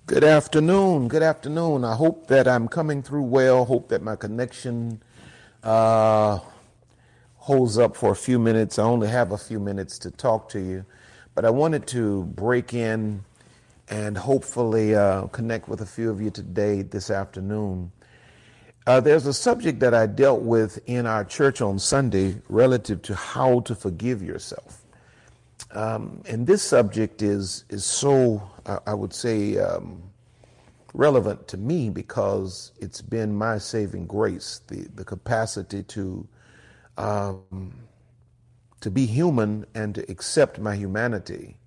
Good afternoon. Good afternoon. I hope that I'm coming through well. Hope that my connection uh, holds up for a few minutes. I only have a few minutes to talk to you, but I wanted to break in and hopefully connect with a few of you today, this afternoon. There's a subject that I dealt with in our church on Sunday relative to how to forgive yourself. And this subject is so, I would say, relevant to me because it's been my saving grace, the capacity to be human and to accept my humanity.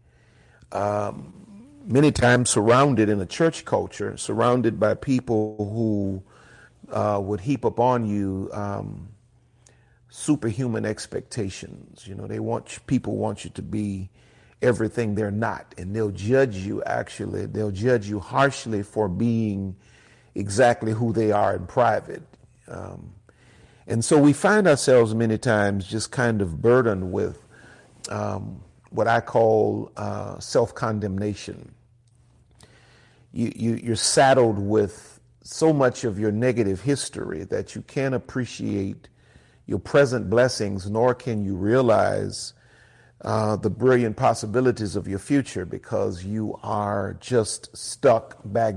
Many times surrounded in a church culture, surrounded by people who would heap upon you superhuman expectations. You know, people want you to be everything they're not, and they'll judge you. Actually, they'll judge you harshly for being exactly who they are in private. And so we find ourselves many times just kind of burdened with what I call self-condemnation. You're saddled with so much of your negative history that you can't appreciate your present blessings, nor can you realize the brilliant possibilities of your future because you are just stuck back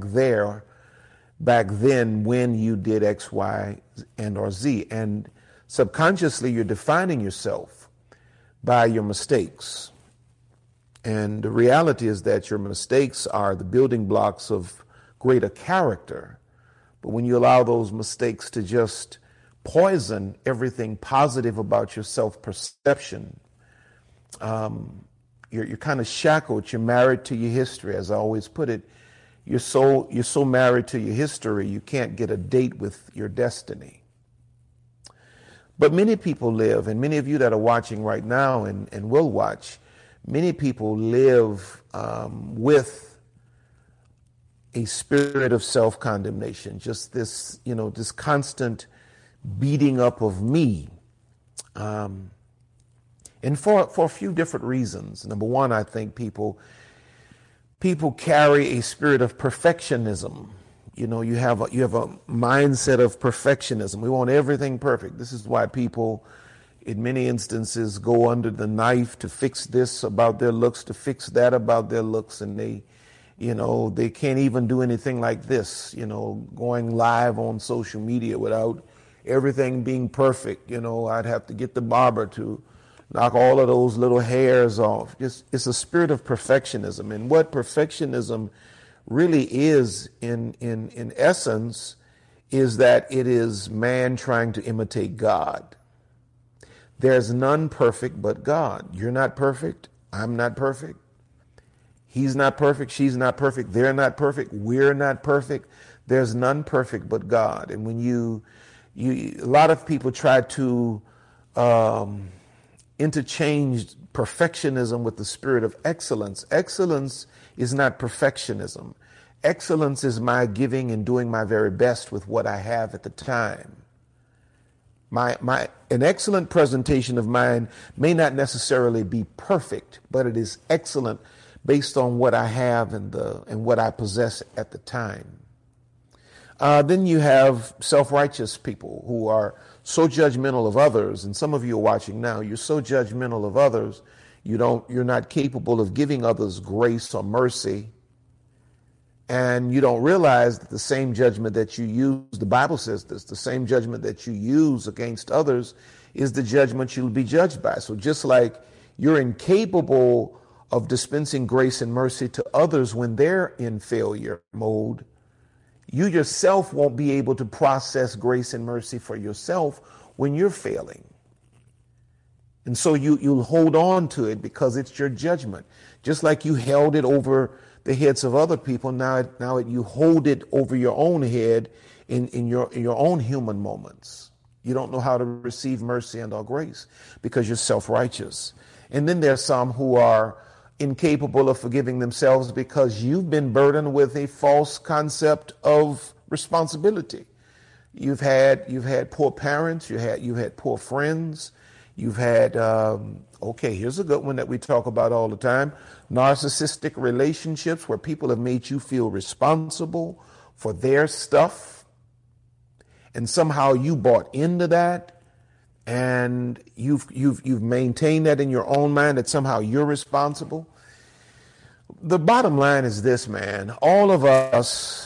then when you did X, Y, and or Z. And subconsciously, you're defining yourself by your mistakes. And the reality is that your mistakes are the building blocks of greater character. But when you allow those mistakes to just poison everything positive about your self-perception, you're kind of shackled. You're married to your history, as I always put it. You're so married to your history, you can't get a date with your destiny. But many people live, and many of you that are watching right now and will watch, many people live with a spirit of self-condemnation, just this, this constant beating up of me. And for a few different reasons. Number one, I think people carry a spirit of perfectionism. You have a mindset of perfectionism. We want everything perfect. This is why people, in many instances, go under the knife to fix this about their looks, to fix that about their looks, and they can't even do anything like this, going live on social media without everything being perfect. I'd have to get the barber to knock all of those little hairs off. It's a spirit of perfectionism. And what perfectionism really is in essence is that it is man trying to imitate God. There's none perfect but God. You're not perfect. I'm not perfect. He's not perfect. She's not perfect. They're not perfect. We're not perfect. There's none perfect but God. And when a lot of people try to interchange perfectionism with the spirit of excellence. Excellence is not perfectionism. Excellence is my giving and doing my very best with what I have at the time. An excellent presentation of mine may not necessarily be perfect, but it is excellent based on what I have and what I possess at the time. Then you have self-righteous people who are so judgmental of others, and some of you are watching now, you're so judgmental of others, you're not capable of giving others grace or mercy, and you don't realize that the same judgment that you use, the Bible says this, the same judgment that you use against others is the judgment you'll be judged by. So just like you're incapable of dispensing grace and mercy to others when they're in failure mode, you yourself won't be able to process grace and mercy for yourself when you're failing. And so you'll hold on to it because it's your judgment. Just like you held it over the heads of other people, now you hold it over your own head in your own human moments. You don't know how to receive mercy and or grace because you're self-righteous. And then there's some who are incapable of forgiving themselves because you've been burdened with a false concept of responsibility. You've had poor parents, you had poor friends, You've had, okay, here's a good one that we talk about all the time, narcissistic relationships where people have made you feel responsible for their stuff. And somehow you bought into that, and you've maintained that in your own mind that somehow you're responsible. The bottom line is this, man. All of us,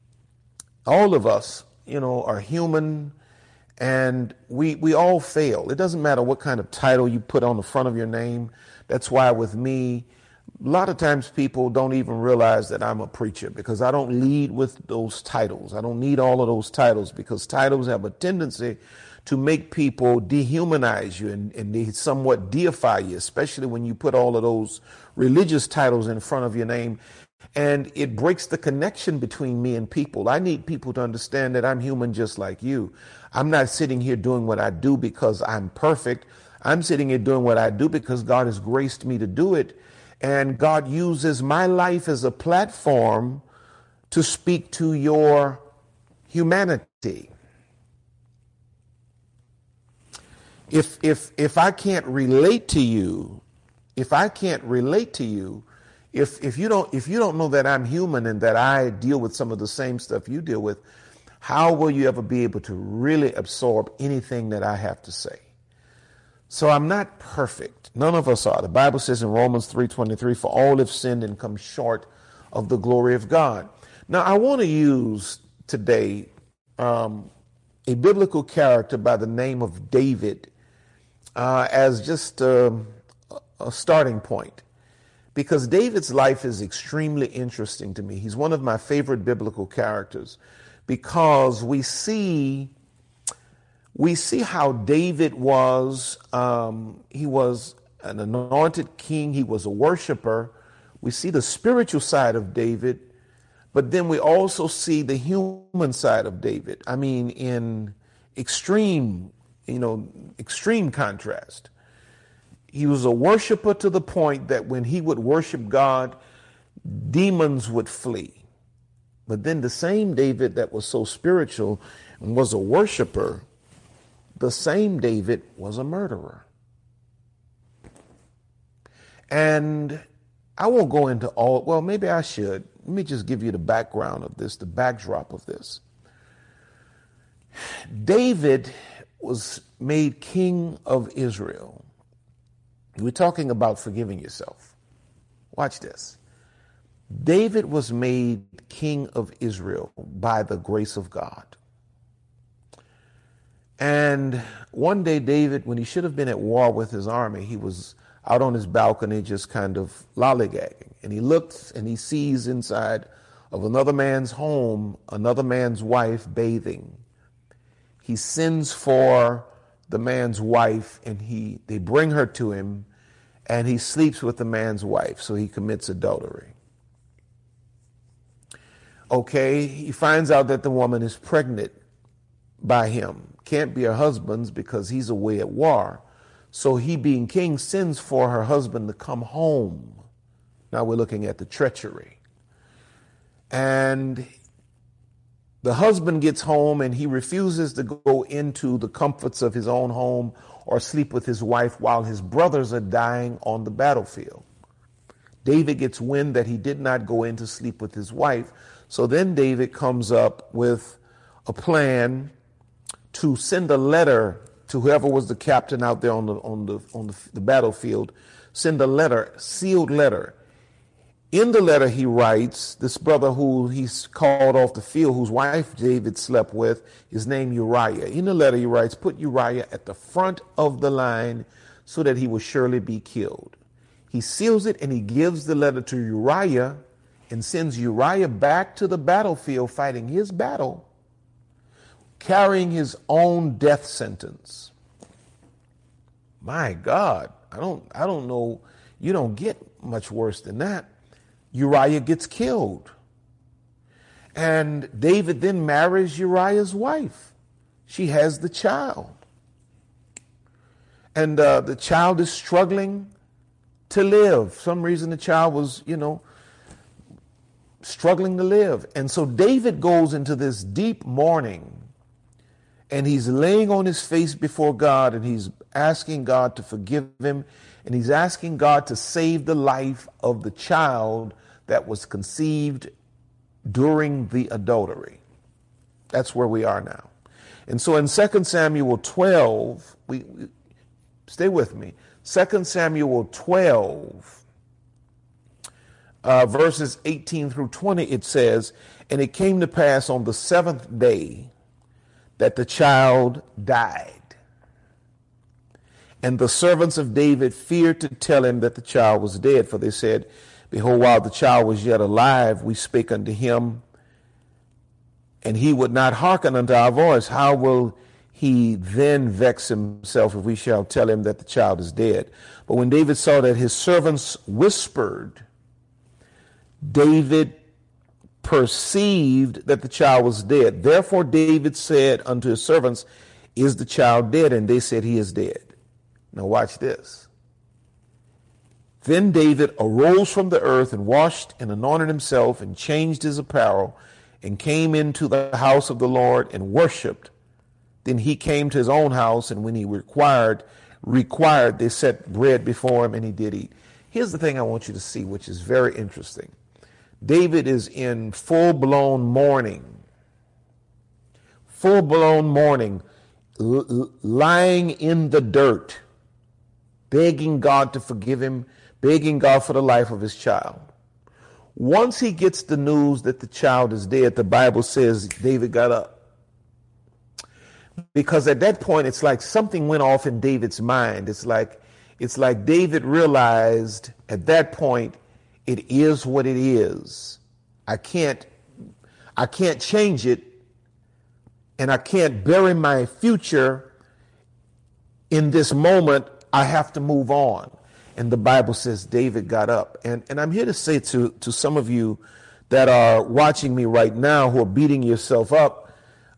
are human, and we all fail. It doesn't matter what kind of title you put on the front of your name. That's why with me, a lot of times people don't even realize that I'm a preacher, because I don't lead with those titles. I don't need all of those titles, because titles have a tendency to make people dehumanize you and they somewhat deify you, especially when you put all of those religious titles in front of your name. And it breaks the connection between me and people. I need people to understand that I'm human just like you. I'm not sitting here doing what I do because I'm perfect. I'm sitting here doing what I do because God has graced me to do it. And God uses my life as a platform to speak to your humanity. If I can't relate to you, if you don't know that I'm human and that I deal with some of the same stuff you deal with, how will you ever be able to really absorb anything that I have to say? So I'm not perfect. None of us are. The Bible says in Romans 3:23, for all have sinned and come short of the glory of God. Now I want to use today a biblical character by the name of David as just a starting point, because David's life is extremely interesting to me. He's one of my favorite biblical characters because we see how David was. He was an anointed king. He was a worshiper. We see the spiritual side of David, but then we also see the human side of David. I mean, in extreme contrast. He was a worshiper to the point that when he would worship God, demons would flee. But then the same David that was so spiritual and was a worshiper, the same David was a murderer. And I won't go into all, well, maybe I should. Let me just give you the background of this, the backdrop of this. David was made king of Israel. We're talking about forgiving yourself. Watch this. David was made king of Israel by the grace of God. And one day David, when he should have been at war with his army, he was out on his balcony just kind of lollygagging. And he looks and he sees inside of another man's home, another man's wife bathing. He sends for the man's wife and they bring her to him, and he sleeps with the man's wife. So he commits adultery. Okay, he finds out that the woman is pregnant by him. Can't be her husband's because he's away at war. So he, being king, sends for her husband to come home. Now we're looking at the treachery. And the husband gets home and he refuses to go into the comforts of his own home or sleep with his wife while his brothers are dying on the battlefield. David gets wind that he did not go in to sleep with his wife. So then David comes up with a plan to send a letter to whoever was the captain out there on the battlefield. Send a letter, sealed letter. In the letter he writes, this brother who he's called off the field, whose wife David slept with, is named Uriah. In the letter he writes, put Uriah at the front of the line so that he will surely be killed. He seals it and he gives the letter to Uriah and sends Uriah back to the battlefield fighting his battle, carrying his own death sentence. My God, I don't know. You don't get much worse than that. Uriah gets killed. And David then marries Uriah's wife. She has the child. And the child is struggling to live. For some reason the child was, struggling to live. And so David goes into this deep mourning. and he's laying on his face before God, and he's asking God to forgive him, and he's asking God to save the life of the child that was conceived during the adultery. That's where we are now. And so in 2 Samuel 12, stay with me, 2 Samuel 12, verses 18 through 20, it says, "And it came to pass on the seventh day that the child died. And the servants of David feared to tell him that the child was dead, for they said, Behold, while the child was yet alive, we spake unto him, and he would not hearken unto our voice. How will he then vex himself if we shall tell him that the child is dead? But when David saw that his servants whispered, David perceived that the child was dead. Therefore David said unto his servants, Is the child dead? And they said, He is dead." Now watch this. "Then David arose from the earth and washed and anointed himself and changed his apparel and came into the house of the Lord and worshiped. Then he came to his own house, and when he required, they set bread before him, and he did eat." Here's the thing I want you to see, which is very interesting. David is in full-blown mourning, lying in the dirt, begging God to forgive him, begging God for the life of his child. Once he gets the news that the child is dead, the Bible says David got up. Because at that point, it's like something went off in David's mind. It's like David realized at that point, it is what it is. I can't change it, and I can't bury my future in this moment. I have to move on. And the Bible says David got up. And I'm here to say to some of you that are watching me right now who are beating yourself up,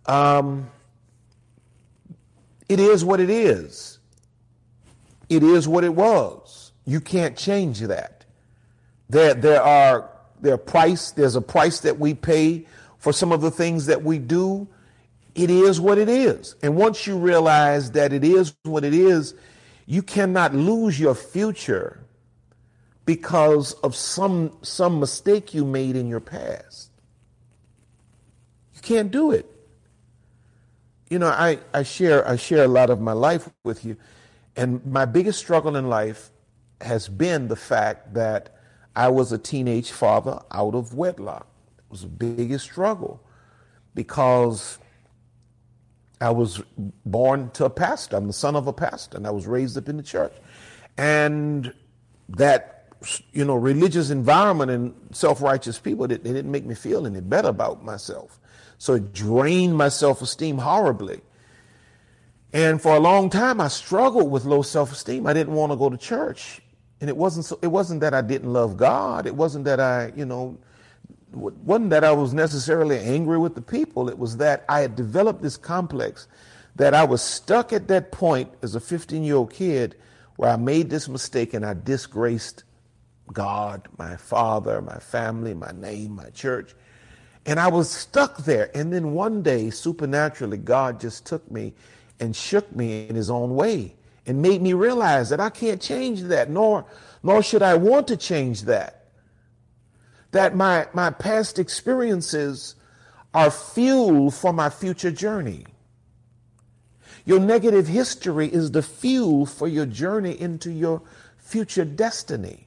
it is what it is. It is what it was. You can't change that. There's a price that we pay for some of the things that we do. It is what it is. And once you realize that it is what it is, you cannot lose your future because of some mistake you made in your past. You can't do it. You know, I share a lot of my life with you, and my biggest struggle in life has been the fact that I was a teenage father out of wedlock. It was the biggest struggle because I was born to a pastor. I'm the son of a pastor, and I was raised up in the church. And that, religious environment and self-righteous people, they didn't make me feel any better about myself. So it drained my self-esteem horribly. And for a long time, I struggled with low self-esteem. I didn't want to go to church. And it wasn't that I didn't love God. It wasn't that wasn't that I was necessarily angry with the people. It was that I had developed this complex that I was stuck at that point as a 15-year-old kid where I made this mistake and I disgraced God, my father, my family, my name, my church. And I was stuck there. And then one day, supernaturally, God just took me and shook me in his own way and made me realize that I can't change that, nor should I want to change that. That my past experiences are fuel for my future journey. Your negative history is the fuel for your journey into your future destiny.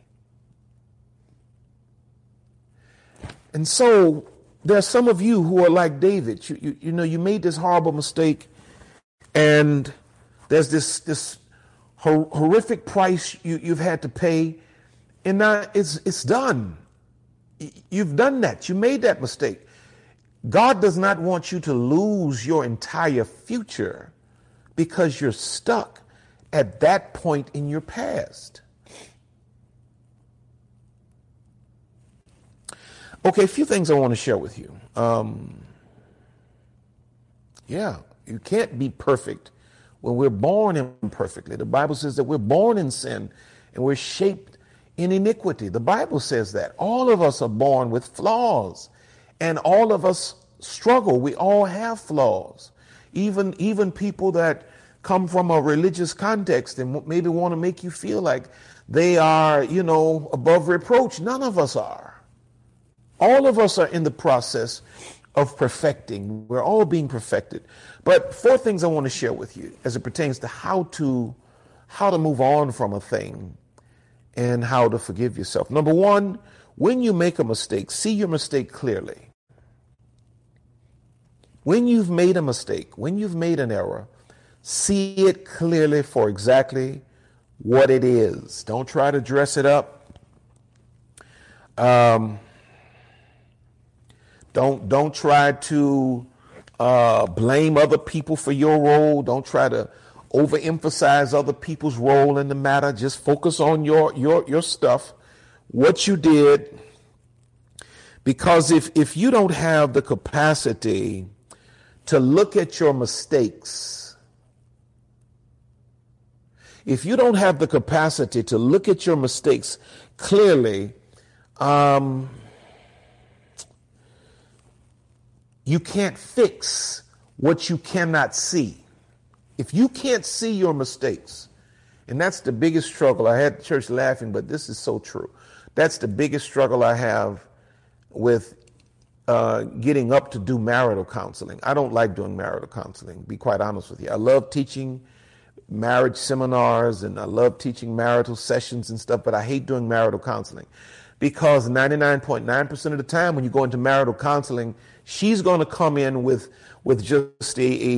And so there are some of you who are like David. You made this horrible mistake, and there's this horrific price you've had to pay, and now it's done. You've done that. You made that mistake. God does not want you to lose your entire future because you're stuck at that point in your past. Okay, a few things I want to share with you. You can't be perfect when we're born imperfectly. The Bible says that we're born in sin and we're shaped in iniquity. The Bible says that. All of us are born with flaws, and all of us struggle. We all have flaws. even people that come from a religious context and maybe want to make you feel like they are, above reproach. None of us are. All of us are in the process of perfecting. We're all being perfected. But 4 things I want to share with you as it pertains to how to move on from a thing and how to forgive yourself. Number 1, when you make a mistake, see your mistake clearly. When you've made a mistake, when you've made an error, see it clearly for exactly what it is. Don't try to dress it up. Don't try to blame other people for your role. Don't try to overemphasize other people's role in the matter. Just focus on your stuff, what you did. Because if you don't have the capacity to look at your mistakes, if you don't have the capacity to look at your mistakes clearly, you can't fix what you cannot see. If you can't see your mistakes, and that's the biggest struggle. I had the church laughing, but this is so true. That's the biggest struggle I have with getting up to do marital counseling. I don't like doing marital counseling, be quite honest with you. I love teaching marriage seminars and I love teaching marital sessions and stuff, but I hate doing marital counseling because 99.9% of the time when you go into marital counseling, she's going to come in with just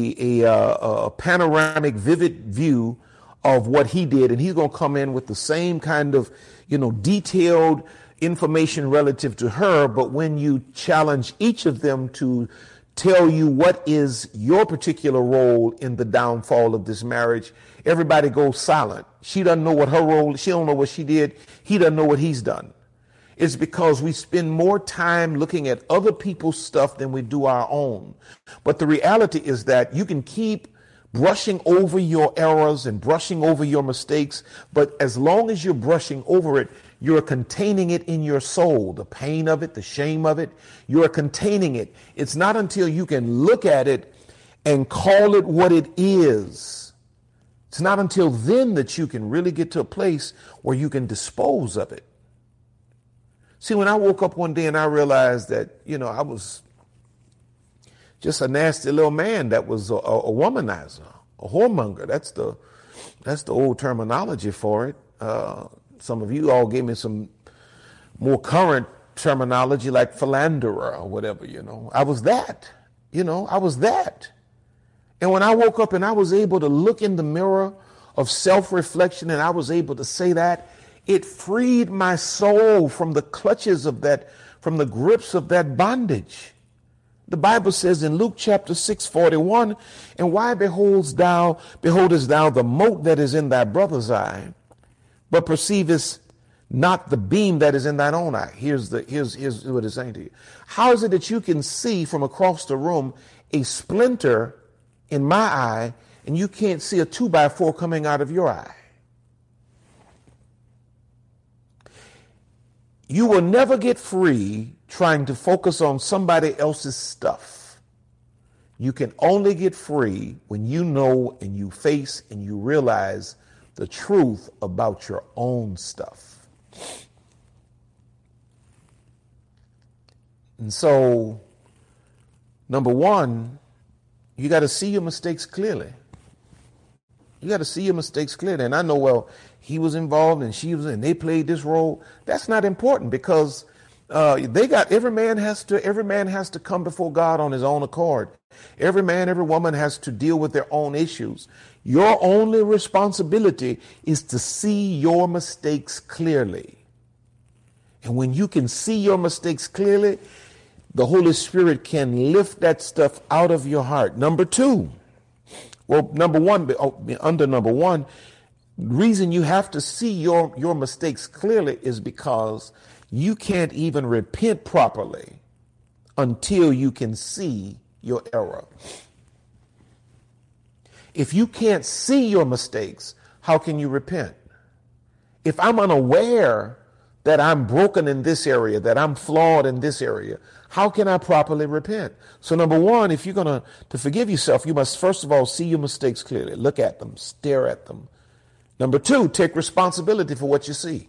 a panoramic, vivid view of what he did, and he's going to come in with the same kind of, detailed information relative to her. But when you challenge each of them to tell you what is your particular role in the downfall of this marriage, everybody goes silent. She doesn't know what her role is. She don't know what she did. He doesn't know what he's done. It's because we spend more time looking at other people's stuff than we do our own. But the reality is that you can keep brushing over your errors and brushing over your mistakes, but as long as you're brushing over it, you're containing it in your soul, the pain of it, the shame of it, you're containing it. It's not until you can look at it and call it what it is. It's not until then that you can really get to a place where you can dispose of it. See, when I woke up one day and I realized that, I was just a nasty little man that was a womanizer, a whoremonger. That's the old terminology for it. Some of you all gave me some more current terminology like philanderer or whatever, I was that, I was that. And when I woke up and I was able to look in the mirror of self-reflection and I was able to say that, it freed my soul from the clutches of that, from the grips of that bondage. The Bible says in Luke chapter 6:41, and why beholdest thou the mote that is in thy brother's eye, but perceivest not the beam that is in thine own eye. Here's what it's saying to you. How is it that you can see from across the room a splinter in my eye and you can't see a 2x4 coming out of your eye? You will never get free trying to focus on somebody else's stuff. You can only get free when you know and you face and you realize the truth about your own stuff. And so, number 1, you got to see your mistakes clearly. You got to see your mistakes clearly. And I know, well, he was involved and she was, and they played this role. That's not important because every man has to come before God on his own accord. Every man, every woman has to deal with their own issues. Your only responsibility is to see your mistakes clearly. And when you can see your mistakes clearly, the Holy Spirit can lift that stuff out of your heart. Number 2, under number 1, reason you have to see your mistakes clearly is because you can't even repent properly until you can see your error. If you can't see your mistakes, how can you repent? If I'm unaware that I'm broken in this area, that I'm flawed in this area, How can I properly repent? So number one, if you're going to forgive yourself, you must first of all see your mistakes clearly. Look at them, stare at them. Number two, take responsibility for what you see.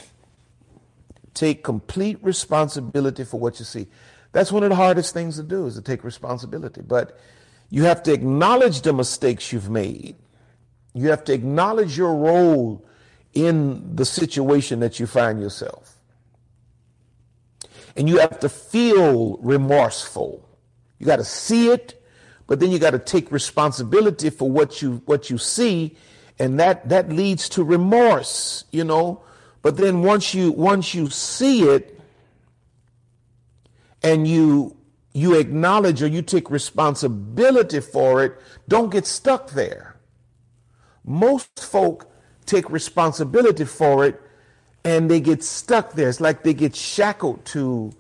Take complete responsibility for what you see. That's one of the hardest things to do, is to take responsibility. But you have to acknowledge the mistakes you've made. You have to acknowledge your role in the situation that you find yourself. And you have to feel remorseful. You got to see it, but then you got to take responsibility for what you see, and that leads to remorse, you know. But then once you see it and you acknowledge or you take responsibility for it, don't get stuck there. Most folk take responsibility for it and they get stuck there. It's like they get shackled to,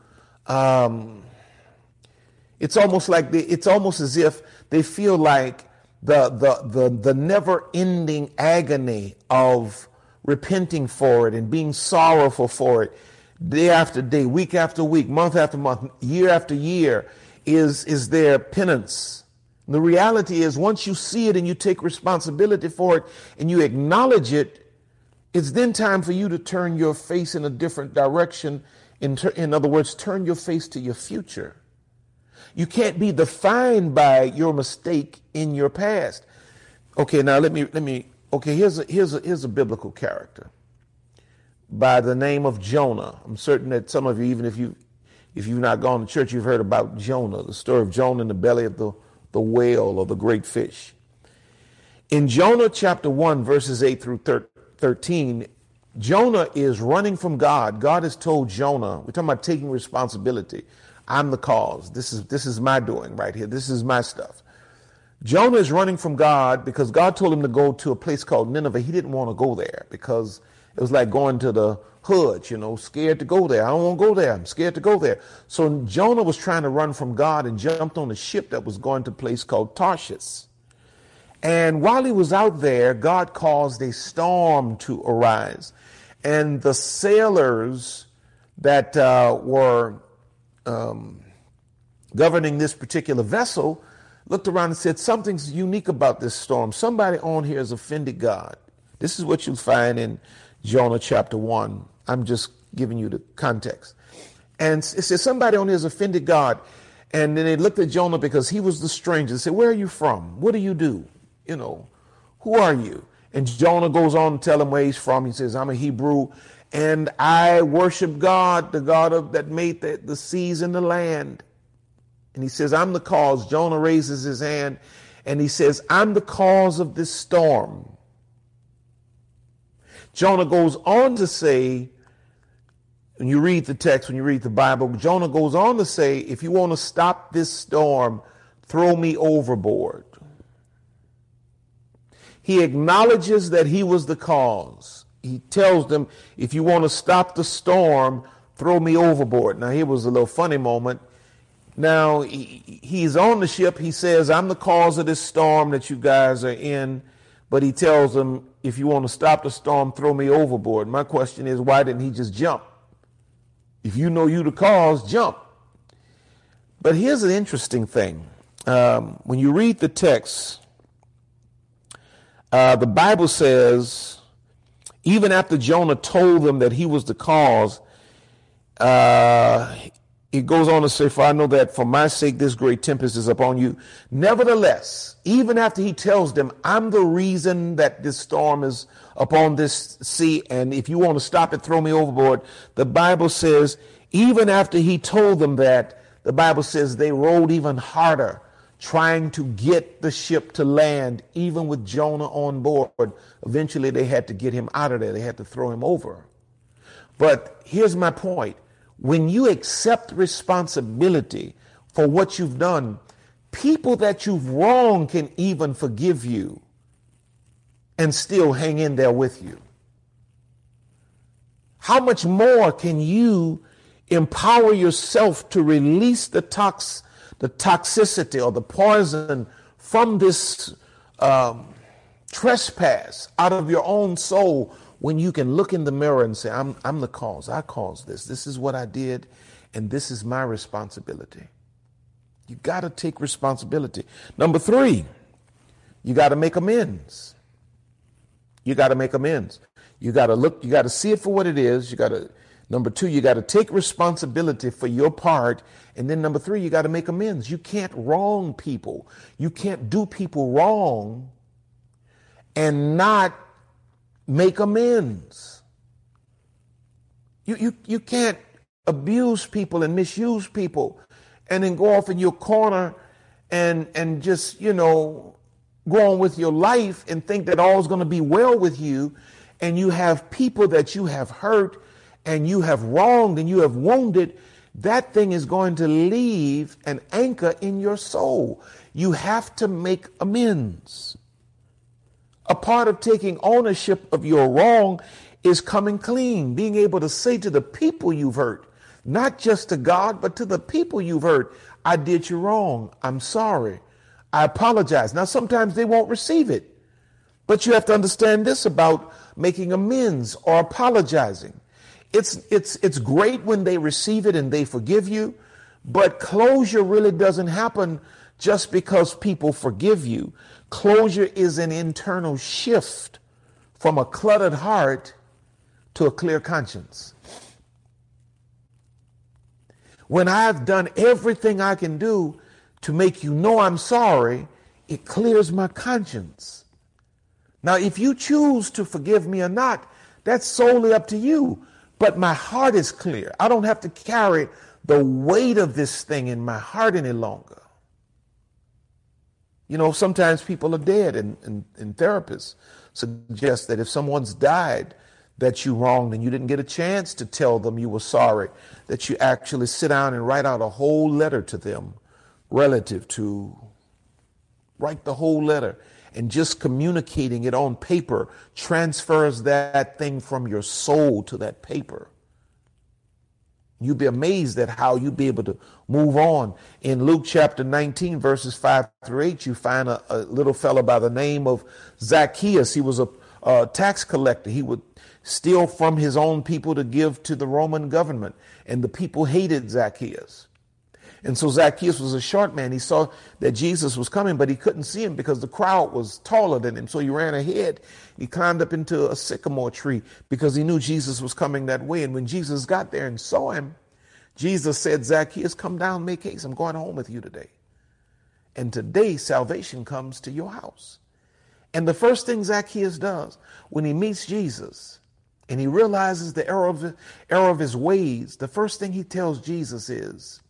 it's almost as if they feel like the never ending agony of repenting for it and being sorrowful for it day after day, week after week, month after month, year after year is their penance. The reality is, once you see it and you take responsibility for it and you acknowledge it, it's then time for you to turn your face in a different direction. In other words, turn your face to your future. You can't be defined by your mistake in your past. Okay, now let me. Okay, here's a biblical character by the name of Jonah. I'm certain that some of you, even if you've not gone to church, you've heard about Jonah, the story of Jonah in the belly of the whale or the great fish. In Jonah chapter 1, verses 8 through 13, Jonah is running from God. God has told Jonah, we're talking about taking responsibility. I'm the cause. This is my doing right here. This is my stuff. Jonah is running from God because God told him to go to a place called Nineveh. He didn't want to go there because it was like going to the hood, you know, scared to go there. I don't want to go there. I'm scared to go there. So Jonah was trying to run from God and jumped on a ship that was going to a place called Tarshish. And while he was out there, God caused a storm to arise. And the sailors that were governing this particular vessel looked around and said, something's unique about this storm. Somebody on here has offended God. This is what you'll find in Jonah chapter 1. I'm just giving you the context. And it says somebody on here has offended God. And then they looked at Jonah because he was the stranger. They said, where are you from? What do you do? You know, who are you? And Jonah goes on to tell him where he's from. He says, I'm a Hebrew and I worship God, the God that made the seas and the land. And he says, I'm the cause. Jonah raises his hand and he says, I'm the cause of this storm. Jonah goes on to say, when you read the text, when you read the Bible, Jonah goes on to say, if you want to stop this storm, throw me overboard. He acknowledges that he was the cause. He tells them, if you want to stop the storm, throw me overboard. Now, here was a little funny moment. Now, he's on the ship. He says, I'm the cause of this storm that you guys are in. But he tells them, if you want to stop the storm, throw me overboard. My question is, why didn't he just jump? If you know you the cause, jump. But here's an interesting thing. When you read the text, the Bible says, even after Jonah told them that he was the cause, it goes on to say, for I know that for my sake this great tempest is upon you. Nevertheless, even after he tells them, I'm the reason that this storm is upon this sea, and if you want to stop it, throw me overboard. The Bible says, even after he told them that, the Bible says they rowed even harder, trying to get the ship to land, even with Jonah on board. Eventually, they had to get him out of there. They had to throw him over. But here's my point. When you accept responsibility for what you've done, people that you've wronged can even forgive you and still hang in there with you. How much more can you empower yourself to release the toxicity or the poison from this trespass out of your own soul, when you can look in the mirror and say, I'm the cause. I caused this. This is what I did. and this is my responsibility. You got to take responsibility. Number 3, you got to make amends. You got to make amends. You got to look, you got to see it for what it is. Number 2, you got to take responsibility for your part. And then number 3, you got to make amends. You can't wrong people. You can't do people wrong and not make amends. You can't abuse people and misuse people and then go off in your corner and just, go on with your life and think that all's going to be well with you. And you have people that you have hurt and you have wronged and you have wounded. That thing is going to leave an anchor in your soul. You have to make amends. A part of taking ownership of your wrong is coming clean, being able to say to the people you've hurt, not just to God, but to the people you've hurt, I did you wrong. I'm sorry. I apologize. Now, sometimes they won't receive it, but you have to understand this about making amends or apologizing. It's great when they receive it and they forgive you, but closure really doesn't happen just because people forgive you. Closure is an internal shift from a cluttered heart to a clear conscience. When I've done everything I can do to make you know I'm sorry, it clears my conscience. Now, if you choose to forgive me or not, that's solely up to you. But my heart is clear. I don't have to carry the weight of this thing in my heart any longer. Sometimes people are dead, and therapists suggest that if someone's died that you wronged and you didn't get a chance to tell them you were sorry, that you actually sit down and write out a whole letter to them relative to, write the whole letter. And just communicating it on paper transfers that thing from your soul to that paper. You'd be amazed at how you'd be able to move on. In Luke chapter 19, verses 5-8, you find a little fellow by the name of Zacchaeus. He was a tax collector. He would steal from his own people to give to the Roman government. And the people hated Zacchaeus. And so Zacchaeus was a short man. He saw that Jesus was coming, but he couldn't see him because the crowd was taller than him. So he ran ahead. He climbed up into a sycamore tree because he knew Jesus was coming that way. And when Jesus got there and saw him, Jesus said, Zacchaeus, come down, make haste. I'm going home with you today. And today salvation comes to your house. And the first thing Zacchaeus does when he meets Jesus and he realizes the error of his ways, the first thing he tells Jesus is,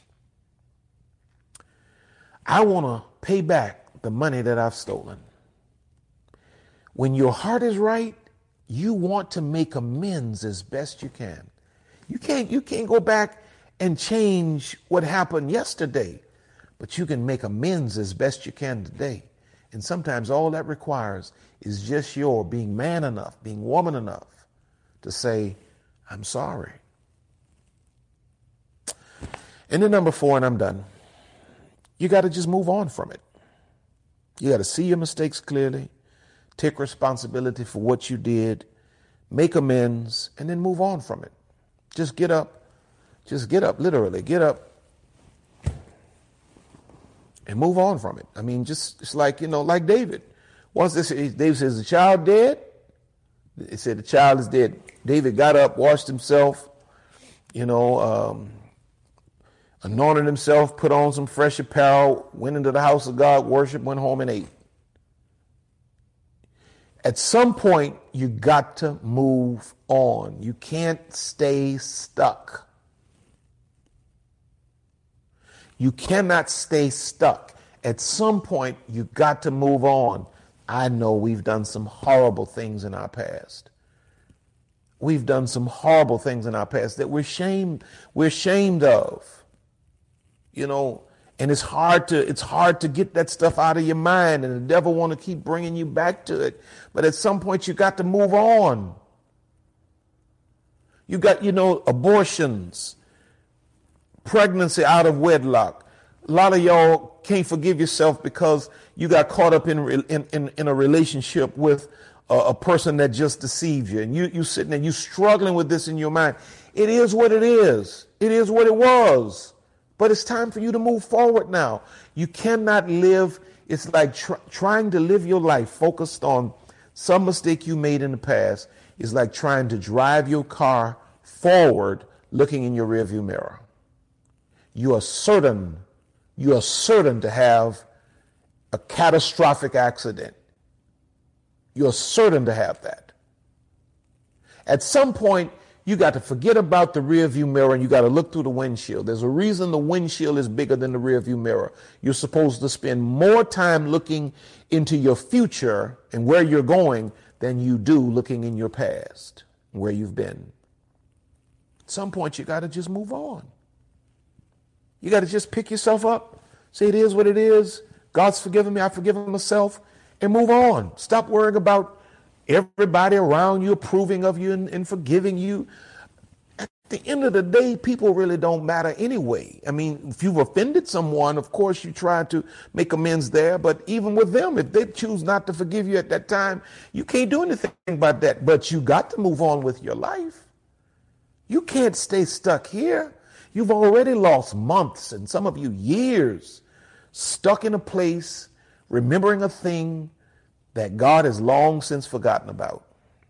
I want to pay back the money that I've stolen. When your heart is right, you want to make amends as best you can. You can't go back and change what happened yesterday, but you can make amends as best you can today. And sometimes all that requires is just your being man enough, being woman enough to say, I'm sorry. And then number 4, and I'm done. You got to just move on from it. You got to see your mistakes clearly, take responsibility for what you did, make amends, and then move on from it. Just get up, literally get up and move on from it. I mean, it's like, like David. David says, the child dead? It said the child is dead. David got up, washed himself, anointed himself, put on some fresh apparel, went into the house of God, worshiped, went home and ate. At some point, you got to move on. You can't stay stuck. You cannot stay stuck. At some point, you got to move on. I know we've done some horrible things in our past. We've done some horrible things in our past that we're ashamed of. And it's hard to get that stuff out of your mind, and the devil want to keep bringing you back to it. But at some point you got to move on. You got, abortions, pregnancy out of wedlock. A lot of y'all can't forgive yourself because you got caught up in a relationship with a person that just deceived you. And you sitting there, you struggling with this in your mind. It is what it is. It is what it was. But it's time for you to move forward now. You cannot live. It's like trying to live your life focused on some mistake you made in the past is like trying to drive your car forward looking in your rearview mirror. You are certain to have a catastrophic accident. You're certain to have that. At some point, you got to forget about the rearview mirror and you got to look through the windshield. There's a reason the windshield is bigger than the rearview mirror. You're supposed to spend more time looking into your future and where you're going than you do looking in your past, where you've been. At some point, you got to just move on. You got to just pick yourself up, say it is what it is. God's forgiven me. I've forgiven myself, and move on. Stop worrying about everybody around you approving of you and forgiving you. At the end of the day, people really don't matter anyway. I mean, if you've offended someone, of course, you try to make amends there. But even with them, if they choose not to forgive you at that time, you can't do anything about that. But you got to move on with your life. You can't stay stuck here. You've already lost months and some of you years stuck in a place, remembering a thing that God has long since forgotten about.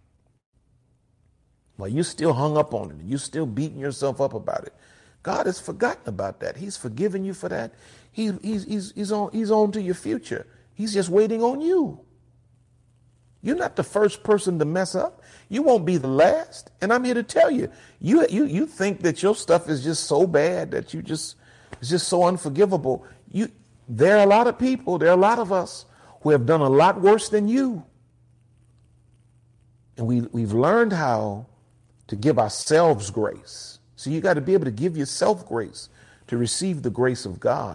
Well, you still hung up on it. You still beating yourself up about it. God has forgotten about that. He's forgiven you for that. He's on to your future. He's just waiting on you. You're not the first person to mess up. You won't be the last. And I'm here to tell you, you think that your stuff is just so bad that it's just so unforgivable. There are a lot of people, there are a lot of us who have done a lot worse than you. And we've learned how to give ourselves grace. So you got to be able to give yourself grace to receive the grace of God.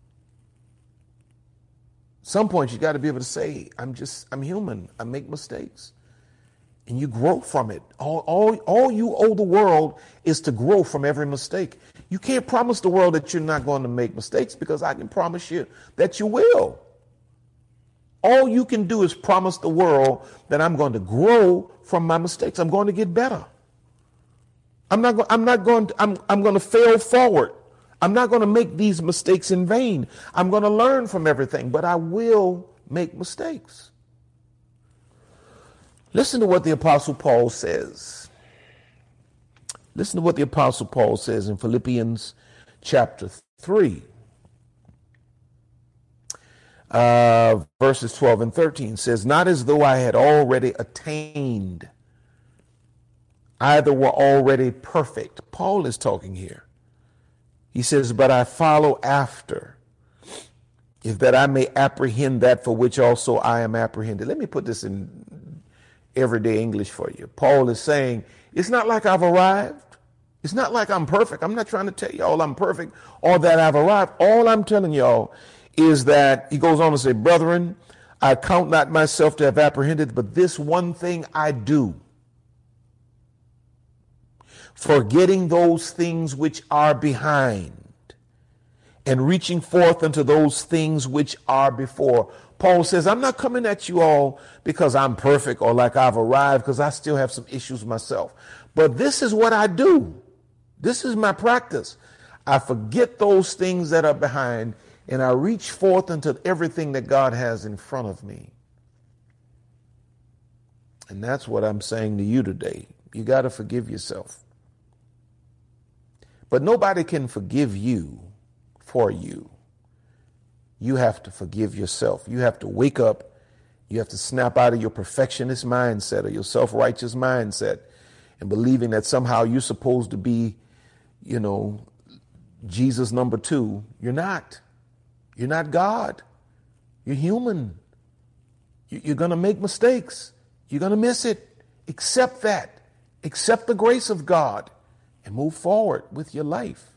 At some point, you got to be able to say, I'm human. I make mistakes. And you grow from it. All you owe the world is to grow from every mistake. You can't promise the world that you're not going to make mistakes, because I can promise you that you will. All you can do is promise the world that I'm going to grow from my mistakes. I'm going to get better. I'm going to fail forward. I'm not going to make these mistakes in vain. I'm going to learn from everything, but I will make mistakes. Listen to what the Apostle Paul says. Listen to what the Apostle Paul says in Philippians chapter 3, verses 12 and 13 says, not as though I had already attained, either were already perfect. Paul is talking here. He says, but I follow after, if that I may apprehend that for which also I am apprehended. Let me put this in everyday English for you. Paul is saying, it's not like I've arrived. It's not like I'm perfect. I'm not trying to tell y'all I'm perfect or that I've arrived. All I'm telling y'all is that, he goes on to say, brethren, I count not myself to have apprehended, but this one thing I do, forgetting those things which are behind and reaching forth unto those things which are before. Paul says, I'm not coming at you all because I'm perfect or like I've arrived, because I still have some issues myself. But this is what I do. This is my practice. I forget those things that are behind and I reach forth into everything that God has in front of me. And that's what I'm saying to you today. You got to forgive yourself. But nobody can forgive you for you. You have to forgive yourself. You have to wake up. You have to snap out of your perfectionist mindset or your self-righteous mindset and believing that somehow you're supposed to be, Jesus number 2. You're not. You're not God. You're human. You're going to make mistakes. You're going to miss it. Accept that. Accept the grace of God and move forward with your life.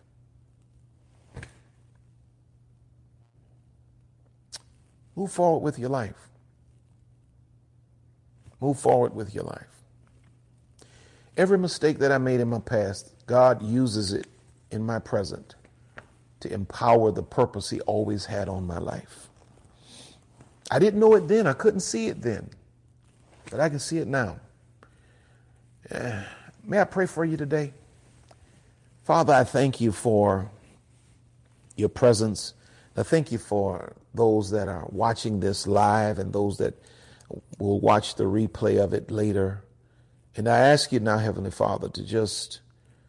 Move forward with your life. Move forward with your life. Every mistake that I made in my past, God uses it in my present to empower the purpose he always had on my life. I didn't know it then. I couldn't see it then. But I can see it now. May I pray for you today? Father, I thank you for your presence. I thank you for those that are watching this live and those that will watch the replay of it later. And I ask you now, Heavenly Father, to just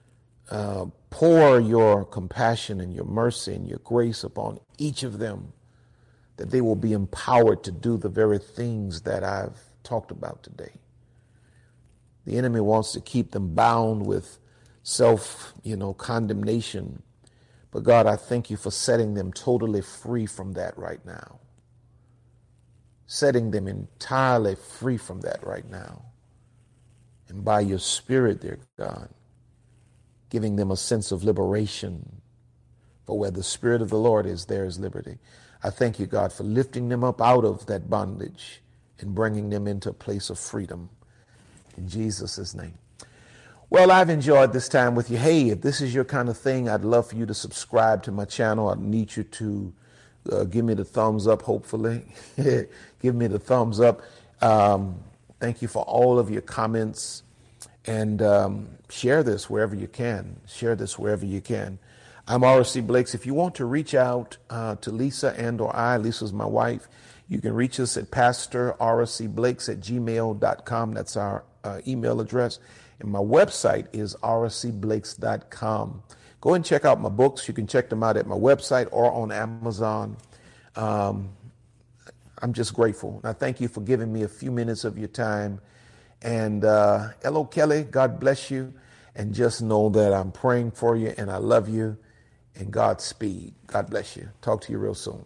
pour your compassion and your mercy and your grace upon each of them, that they will be empowered to do the very things that I've talked about today. The enemy wants to keep them bound with condemnation. But God, I thank you for setting them totally free from that right now. Setting them entirely free from that right now. And by your Spirit, dear God, giving them a sense of liberation. For where the Spirit of the Lord is, there is liberty. I thank you, God, for lifting them up out of that bondage and bringing them into a place of freedom. In Jesus' name. Well, I've enjoyed this time with you. Hey, if this is your kind of thing, I'd love for you to subscribe to my channel. I need you to give me the thumbs up, hopefully. Give me the thumbs up. Thank you for all of your comments. And share this wherever you can. Share this wherever you can. I'm R.C. Blakes. If you want to reach out to Lisa and or I, Lisa's my wife, you can reach us at pastorrcblakes@gmail.com. That's our email address. And my website is rcblakes.com. Go and check out my books. You can check them out at my website or on Amazon. I'm just grateful. And I thank you for giving me a few minutes of your time. And hello, Kelly. God bless you. And just know that I'm praying for you and I love you. And Godspeed. God bless you. Talk to you real soon.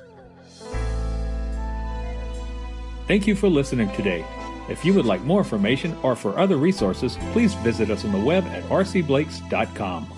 Thank you for listening today. If you would like more information or for other resources, please visit us on the web at rcblakes.com.